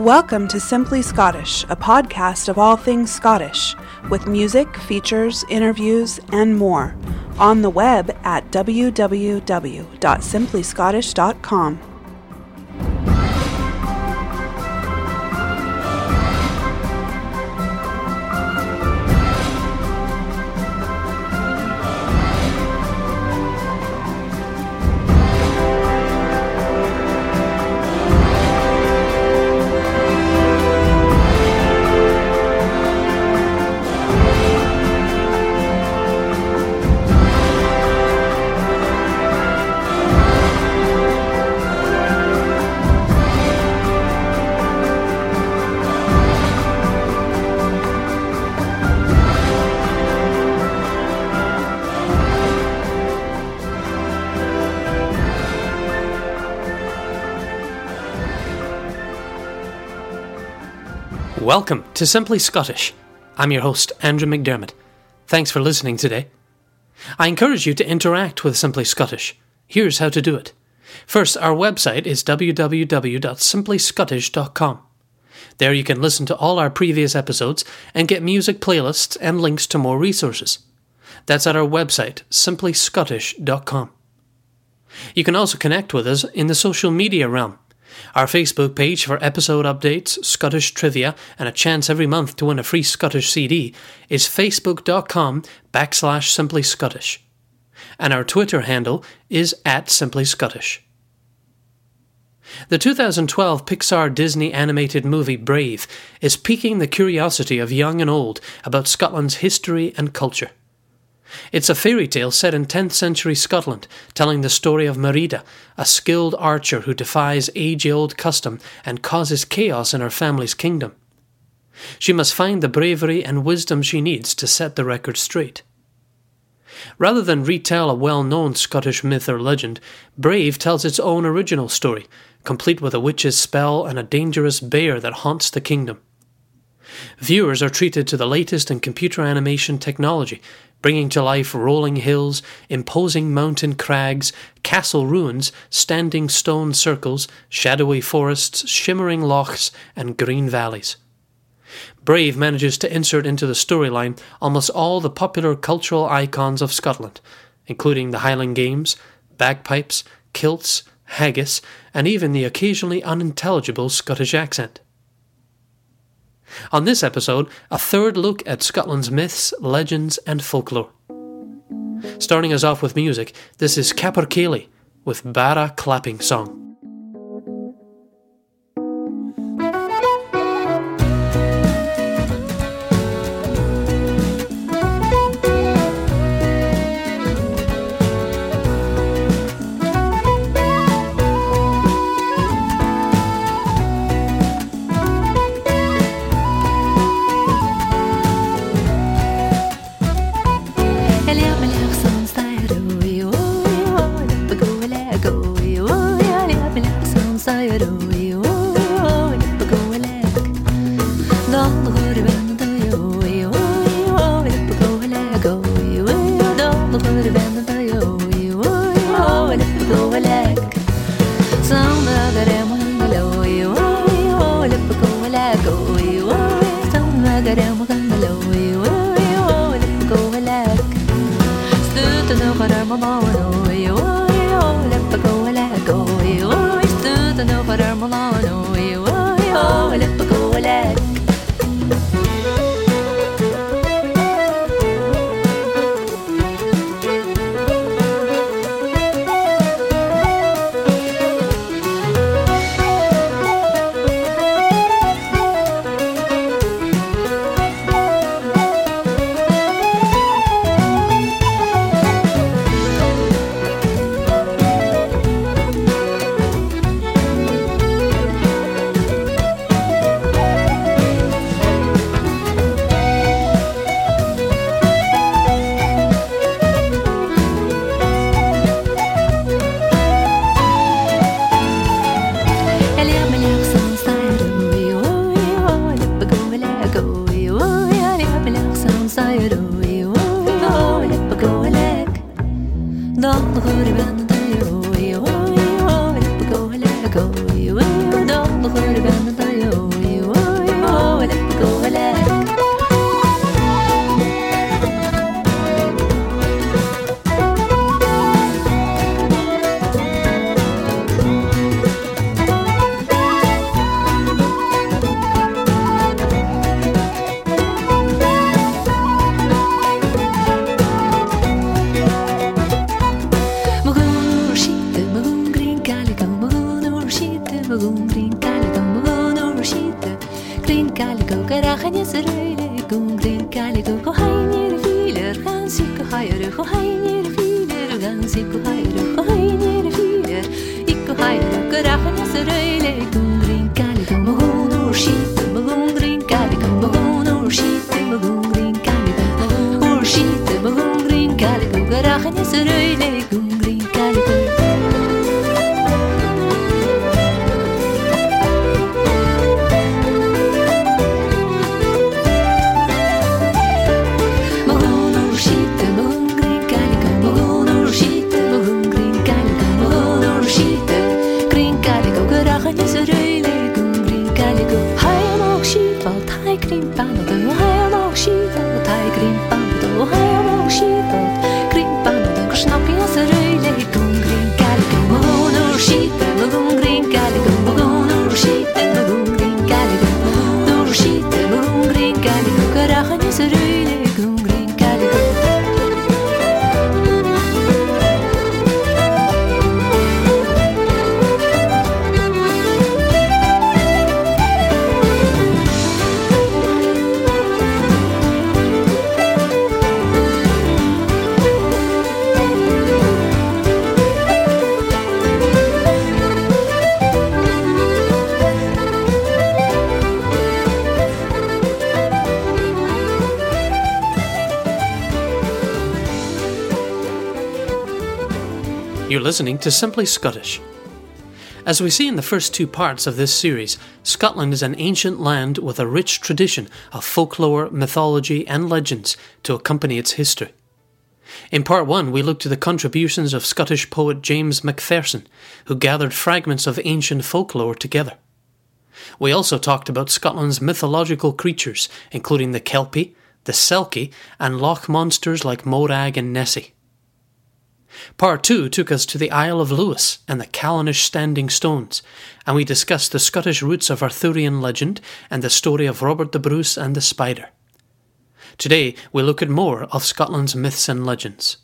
Welcome to Simply Scottish, a podcast of all things Scottish, with music, features, interviews, and more, on the web at www.simplyscottish.com. Welcome to Simply Scottish. I'm your host, Andrew McDermott. Thanks for listening today. I encourage you to interact with Simply Scottish. Here's how to do it. First, our website is www.simplyscottish.com. There you can listen to all our previous episodes and get music playlists and links to more resources. That's at our website, simplyscottish.com. You can also connect with us in the social media realm. Our Facebook page for episode updates, Scottish trivia, and a chance every month to win a free Scottish CD is facebook.com/simplyscottish. And our Twitter handle is @simplyscottish. The 2012 Pixar Disney animated movie Brave is piquing the curiosity of young and old about Scotland's history and culture. It's a fairy tale set in 10th century Scotland, telling the story of Merida, a skilled archer who defies age-old custom and causes chaos in her family's kingdom. She must find the bravery and wisdom she needs to set the record straight. Rather than retell a well-known Scottish myth or legend, Brave tells its own original story, complete with a witch's spell and a dangerous bear that haunts the kingdom. Viewers are treated to the latest in computer animation technology, bringing to life rolling hills, imposing mountain crags, castle ruins, standing stone circles, shadowy forests, shimmering lochs, and green valleys. Brave manages to insert into the storyline almost all the popular cultural icons of Scotland, including the Highland Games, bagpipes, kilts, haggis, and even the occasionally unintelligible Scottish accent. On this episode, a third look at Scotland's myths, legends and folklore. Starting us off with music, this is Capercaillie with Bara Clapping Song. Rahan is a really green calico. High on sheep, I'll tie green bando. High on sheep, I'll tie green bando. High on sheep, I'll green bando. Snapping as a really green calico. Moon or sheep, and green calico. Moon or sheep, and green calico. No sheep, and green calico. Rahan is a really green calico. You're listening to Simply Scottish. As we see in the first two parts of this series, Scotland is an ancient land with a rich tradition of folklore, mythology and legends to accompany its history. In part 1, we looked at the contributions of Scottish poet James Macpherson, who gathered fragments of ancient folklore together. We also talked about Scotland's mythological creatures, including the Kelpie, the Selkie and loch monsters like Morag and Nessie. Part 2 took us to the Isle of Lewis and the Callanish Standing Stones, and we discussed the Scottish roots of Arthurian legend and the story of Robert the Bruce and the Spider. Today we look at more of Scotland's myths and legends.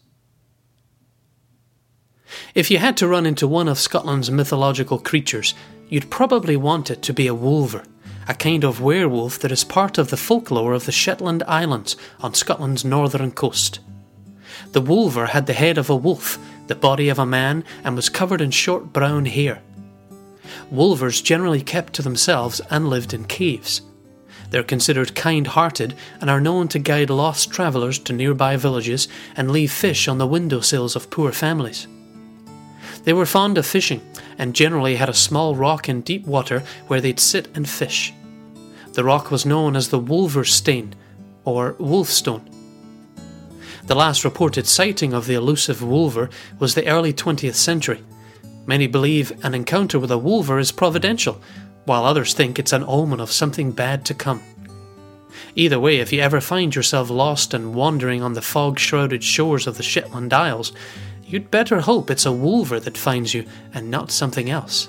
If you had to run into one of Scotland's mythological creatures, you'd probably want it to be a wolver, a kind of werewolf that is part of the folklore of the Shetland Islands on Scotland's northern coast. The wolver had the head of a wolf, the body of a man, and was covered in short brown hair. Wolvers generally kept to themselves and lived in caves. They're considered kind-hearted and are known to guide lost travellers to nearby villages and leave fish on the windowsills of poor families. They were fond of fishing and generally had a small rock in deep water where they'd sit and fish. The rock was known as the Wolver's Stane, or Wolfstone. The last reported sighting of the elusive wolver was the early 20th century. Many believe an encounter with a wolver is providential, while others think it's an omen of something bad to come. Either way, if you ever find yourself lost and wandering on the fog-shrouded shores of the Shetland Isles, you'd better hope it's a wolver that finds you and not something else.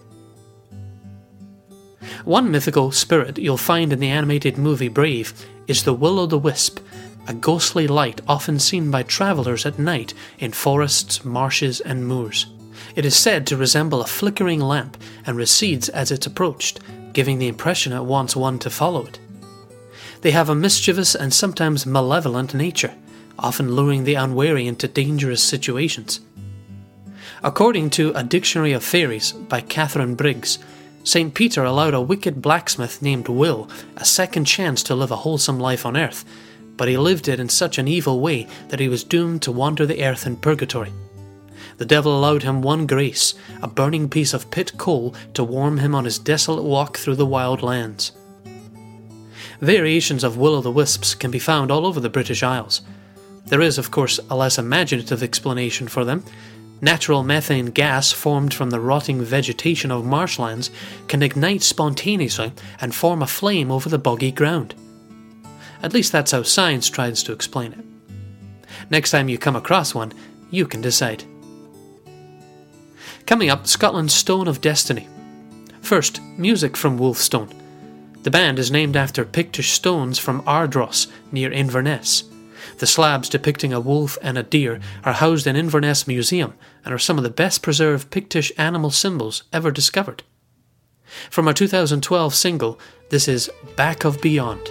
One mythical spirit you'll find in the animated movie Brave is the Will-o'-the-Wisp, a ghostly light often seen by travellers at night in forests, marshes and moors. It is said to resemble a flickering lamp and recedes as it's approached, giving the impression it wants one to follow it. They have a mischievous and sometimes malevolent nature, often luring the unwary into dangerous situations. According to A Dictionary of Fairies by Catherine Briggs, St. Peter allowed a wicked blacksmith named Will a second chance to live a wholesome life on earth, but he lived it in such an evil way that he was doomed to wander the earth in purgatory. The devil allowed him one grace, a burning piece of pit coal to warm him on his desolate walk through the wild lands. Variations of will-o'-the-wisps can be found all over the British Isles. There is, of course, a less imaginative explanation for them. Natural methane gas formed from the rotting vegetation of marshlands can ignite spontaneously and form a flame over the boggy ground. At least that's how science tries to explain it. Next time you come across one, you can decide. Coming up, Scotland's Stone of Destiny. First, music from Wolfstone. The band is named after Pictish stones from Ardross, near Inverness. The slabs depicting a wolf and a deer are housed in Inverness Museum and are some of the best preserved Pictish animal symbols ever discovered. From our 2012 single, this is Back of Beyond.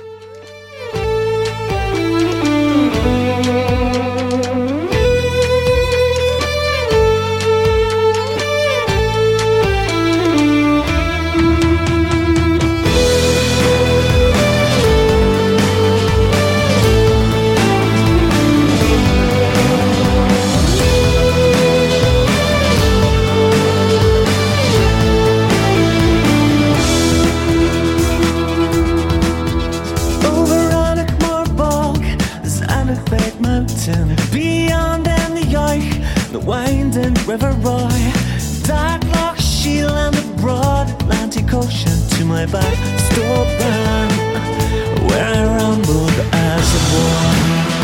Beyond and the Yoich, the winding river Roy, dark Loch Shiel and the broad my back store band, where I rambled as a boy.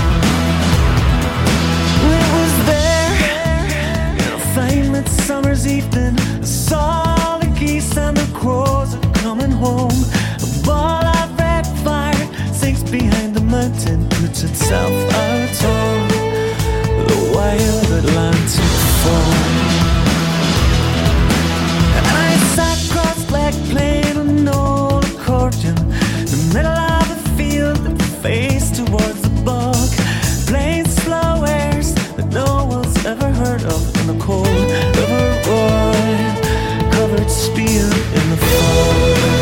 It was there, in a fine midsummer's evening, I saw the geese and the crows are coming home. A ball of red fire sinks behind the mountain, puts itself out on the wild Atlantic foam. And I sat cross-legged playing an old accordion in the middle of a field that faced towards the bog, playing slow airs that no one's ever heard of in the cold of a royal-covered spear in the fog.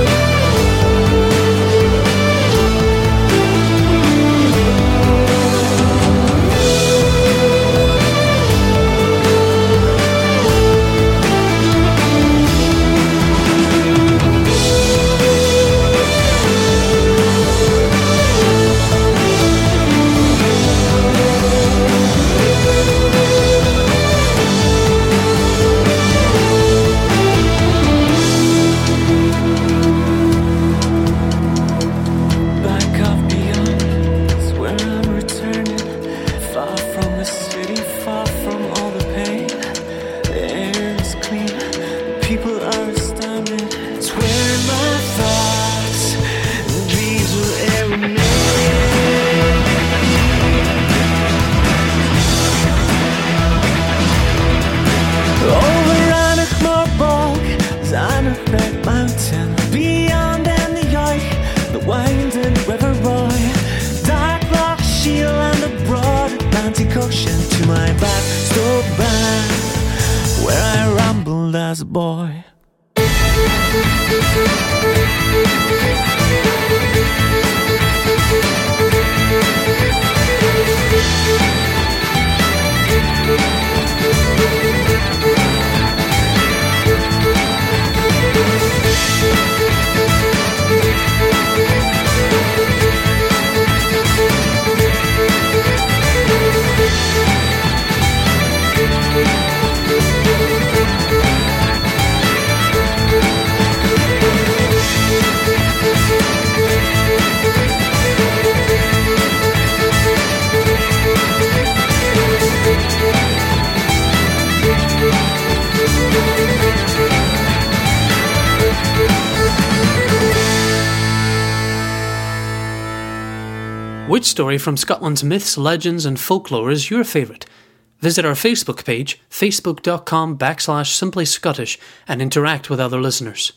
As a boy. Which story from Scotland's myths, legends and folklore is your favourite? Visit our Facebook page, facebook.com/simplyscottish, and interact with other listeners.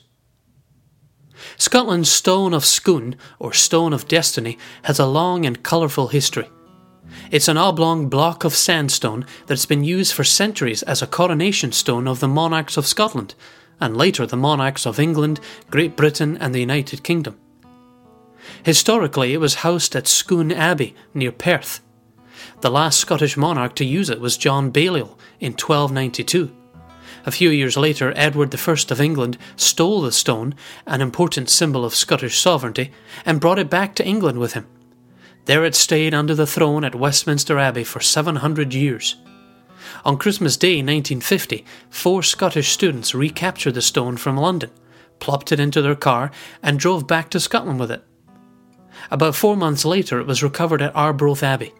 Scotland's Stone of Scone, or Stone of Destiny, has a long and colourful history. It's an oblong block of sandstone that's been used for centuries as a coronation stone of the monarchs of Scotland, and later the monarchs of England, Great Britain and the United Kingdom. Historically, it was housed at Scone Abbey, near Perth. The last Scottish monarch to use it was John Balliol in 1292. A few years later, Edward I of England stole the stone, an important symbol of Scottish sovereignty, and brought it back to England with him. There it stayed under the throne at Westminster Abbey for 700 years. On Christmas Day 1950, 4 Scottish students recaptured the stone from London, plopped it into their car, and drove back to Scotland with it. About 4 months later, it was recovered at Arbroath Abbey.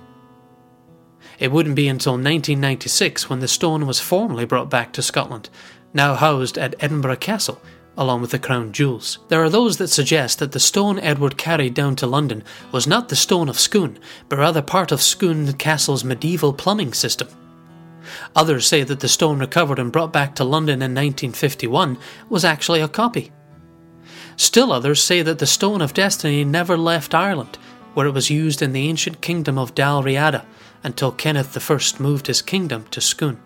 It wouldn't be until 1996 when the stone was formally brought back to Scotland, now housed at Edinburgh Castle, along with the crown jewels. There are those that suggest that the stone Edward carried down to London was not the Stone of Scone, but rather part of Scone Castle's medieval plumbing system. Others say that the stone recovered and brought back to London in 1951 was actually a copy. Still others say that the Stone of Destiny never left Ireland, where it was used in the ancient kingdom of Dalriada until Kenneth I moved his kingdom to Scone.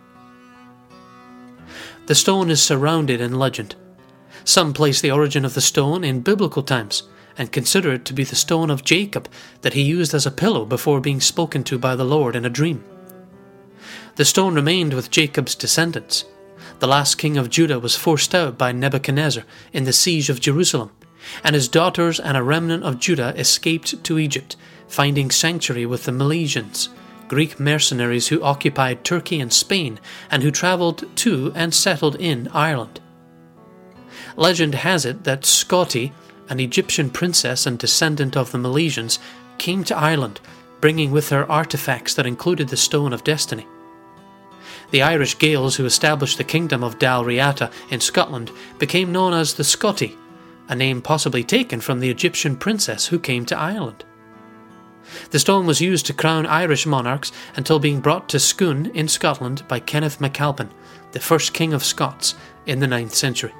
The stone is surrounded in legend. Some place the origin of the stone in biblical times and consider it to be the stone of Jacob that he used as a pillow before being spoken to by the Lord in a dream. The stone remained with Jacob's descendants. The last king of Judah was forced out by Nebuchadnezzar in the siege of Jerusalem, and his daughters and a remnant of Judah escaped to Egypt, finding sanctuary with the Milesians, Greek mercenaries who occupied Turkey and Spain and who travelled to and settled in Ireland. Legend has it that Scotty, an Egyptian princess and descendant of the Milesians, came to Ireland, bringing with her artefacts that included the Stone of Destiny. The Irish Gaels who established the kingdom of Dalriata in Scotland became known as the Scoti, a name possibly taken from the Egyptian princess who came to Ireland. The stone was used to crown Irish monarchs until being brought to Scone in Scotland by Kenneth MacAlpin, the first king of Scots, in the 9th century.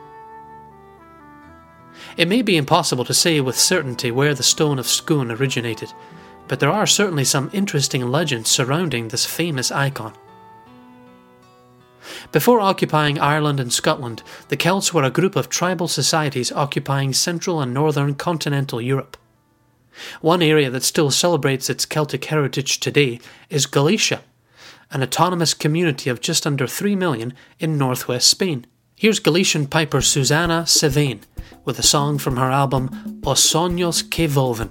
It may be impossible to say with certainty where the stone of Scone originated, but there are certainly some interesting legends surrounding this famous icon. Before occupying Ireland and Scotland, the Celts were a group of tribal societies occupying central and northern continental Europe. One area that still celebrates its Celtic heritage today is Galicia, an autonomous community of just under 3 million in northwest Spain. Here's Galician piper Susana Sevane with a song from her album Os Sonhos que Volven.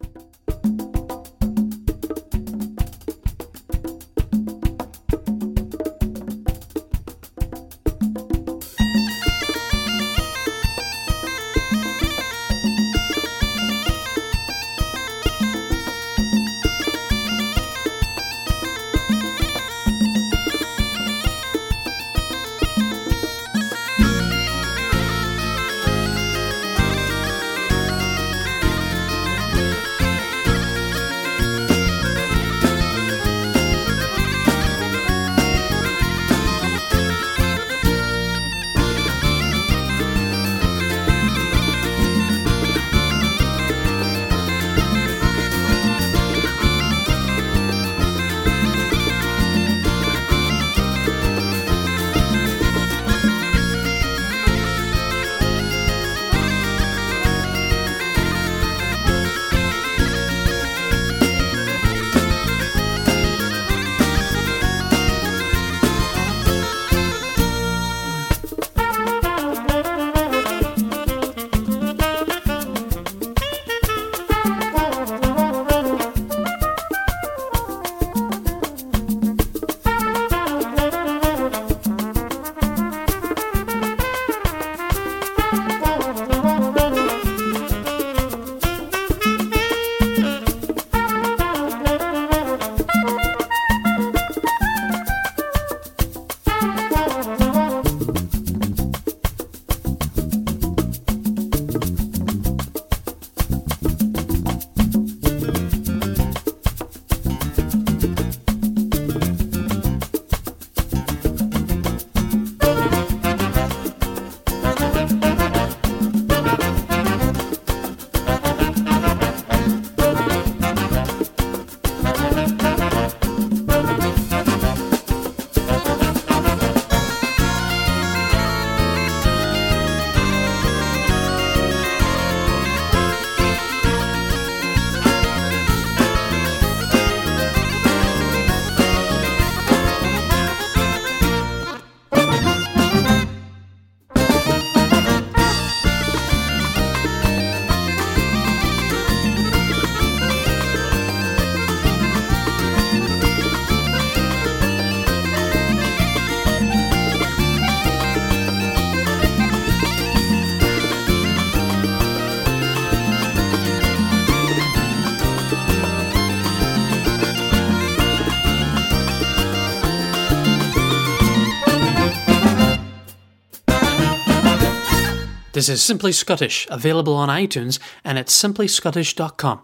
This is Simply Scottish, available on iTunes and at simplyscottish.com.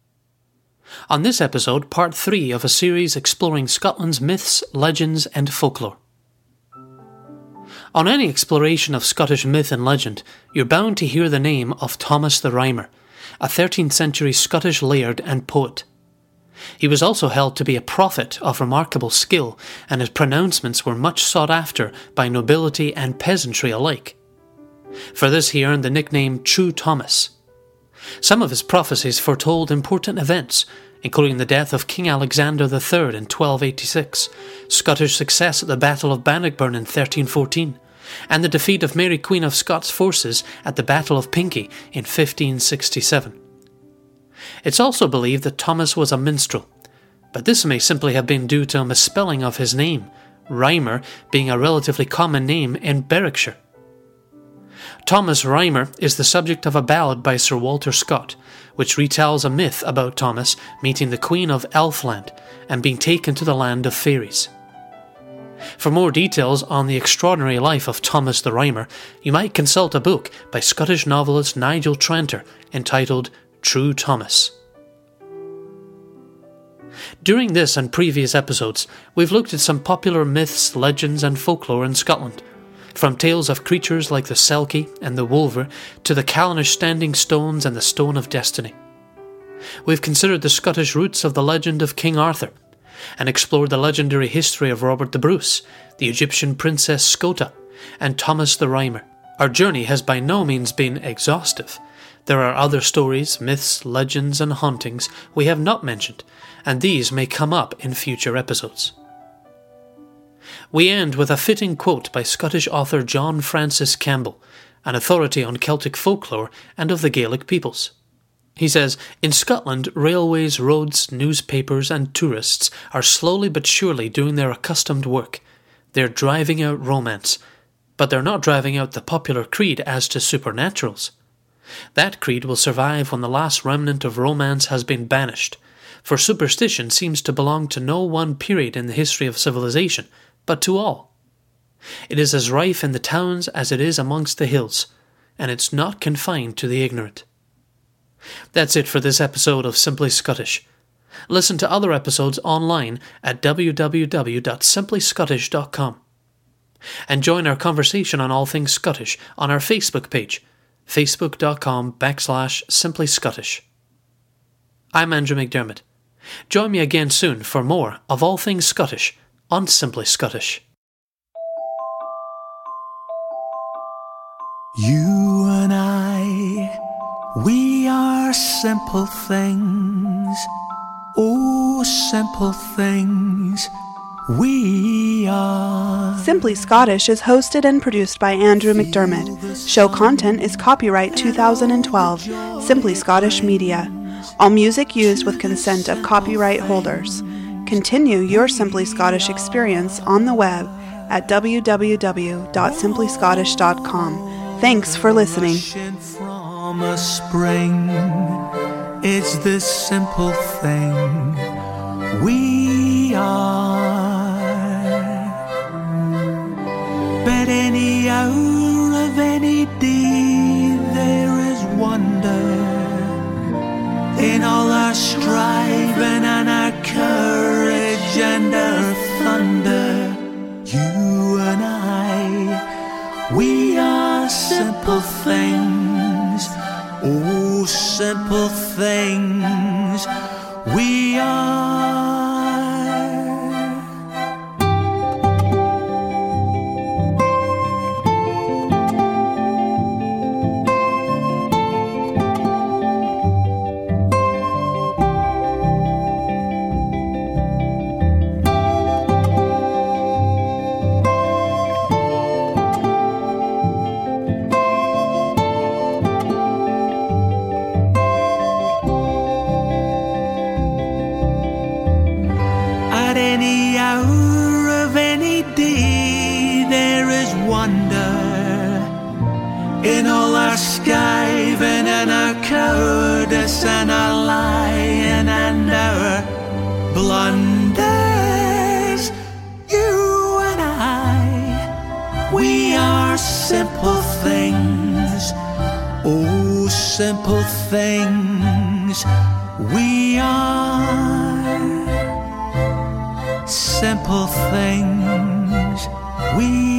On this episode, part 3 of a series exploring Scotland's myths, legends and folklore. On any exploration of Scottish myth and legend, you're bound to hear the name of Thomas the Rhymer, a 13th century Scottish laird and poet. He was also held to be a prophet of remarkable skill, and his pronouncements were much sought after by nobility and peasantry alike. For this he earned the nickname True Thomas. Some of his prophecies foretold important events, including the death of King Alexander III in 1286, Scottish success at the Battle of Bannockburn in 1314, and the defeat of Mary Queen of Scots' forces at the Battle of Pinkie in 1567. It's also believed that Thomas was a minstrel, but this may simply have been due to a misspelling of his name, Rhymer being a relatively common name in Berwickshire. Thomas Rhymer is the subject of a ballad by Sir Walter Scott, which retells a myth about Thomas meeting the Queen of Elfland and being taken to the land of fairies. For more details on the extraordinary life of Thomas the Rhymer, you might consult a book by Scottish novelist Nigel Tranter entitled True Thomas. During this and previous episodes, we've looked at some popular myths, legends and folklore in Scotland, from tales of creatures like the Selkie and the Wolver to the Callanish standing stones and the Stone of Destiny. We've considered the Scottish roots of the legend of King Arthur, and explored the legendary history of Robert the Bruce, the Egyptian princess Scota, and Thomas the Rhymer. Our journey has by no means been exhaustive. There are other stories, myths, legends and hauntings we have not mentioned, and these may come up in future episodes. We end with a fitting quote by Scottish author John Francis Campbell, an authority on Celtic folklore and of the Gaelic peoples. He says, "In Scotland, railways, roads, newspapers and tourists are slowly but surely doing their accustomed work. They're driving out romance, but they're not driving out the popular creed as to supernaturals. That creed will survive when the last remnant of romance has been banished, for superstition seems to belong to no one period in the history of civilization, but to all. It is as rife in the towns as it is amongst the hills, and it's not confined to the ignorant." That's it for this episode of Simply Scottish. Listen to other episodes online at www.simplyscottish.com. And join our conversation on all things Scottish on our Facebook page, facebook.com/simplyscottish. I'm Andrew McDermott. Join me again soon for more of all things Scottish on Simply Scottish. You and I, we are simple things. Oh, simple things. We are. Simply Scottish is hosted and produced by Andrew McDermott. Show content is copyright 2012, Simply Scottish Media. All music used with consent of copyright holders. Continue your Simply Scottish experience on the web at www.simplyscottish.com. Thanks for listening. From a spring, it's this simple thing we are. But any hour of any day there is wonder in all our striving and our courage and our thunder. You and I, we are simple things. Oh, simple things we are. In all our skiving and our cowardice and our lying and our blunders, you and I, we are simple things. Oh, simple things we are. Simple things we